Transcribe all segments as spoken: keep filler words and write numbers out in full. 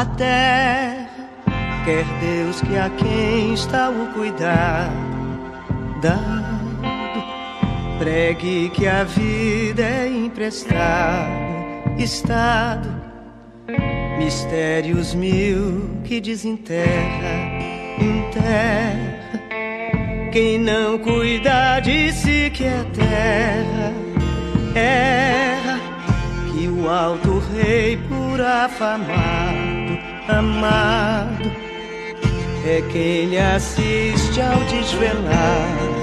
a terra. Quer Deus que a quem está o cuidado dado, pregue que a vida é emprestada, estado, mistérios mil que desenterra, enterra. Quem não cuida de si que é terra, erra. Que o alto rei por afamado, amado, é quem lhe assiste ao desvelado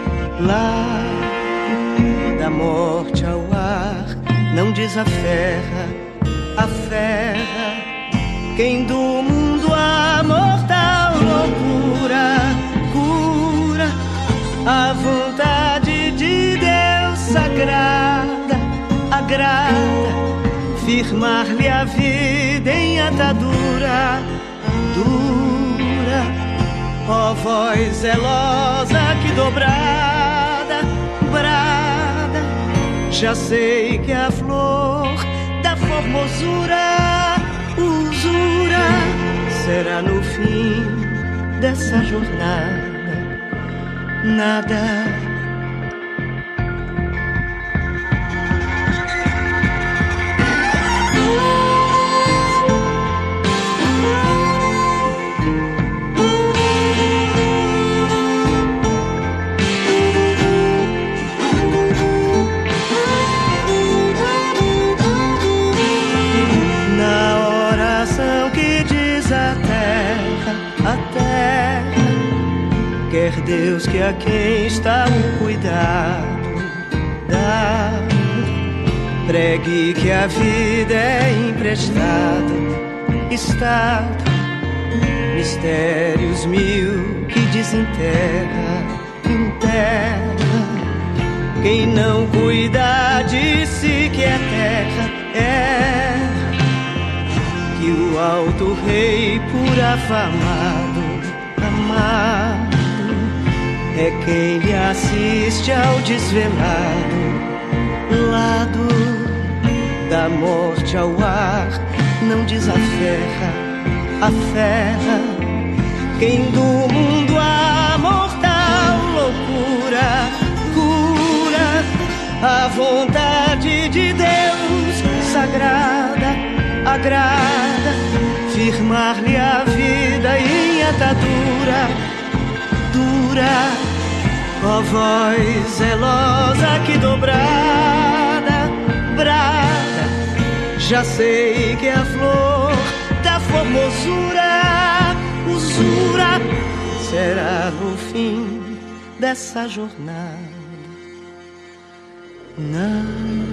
lado, da morte ao ar, não desaferra, aferra. Quem do mundo a mortal loucura cura, a vontade de Deus sagrada agrada, firmar-lhe a vida em atadura dura. Ó voz zelosa que dobrada brada, já sei que a flor da formosura usura será no fim dessa jornada nada. Quer Deus que a quem está o cuidado dado, pregue que a vida é emprestada, estado, mistérios mil que desenterra, enterra. Quem não cuida de si que é terra, erra. Que o alto rei por afamado, amado, é quem lhe assiste ao desvelado lado, da morte ao ar, não desaferra, aferra. Quem do mundo a mortal loucura cura, a vontade de Deus sagrada agrada, firmar-lhe a vida em atadura dura. Ó voz zelosa que dobrada brada, já sei que a flor da formosura usura será no fim dessa jornada nada.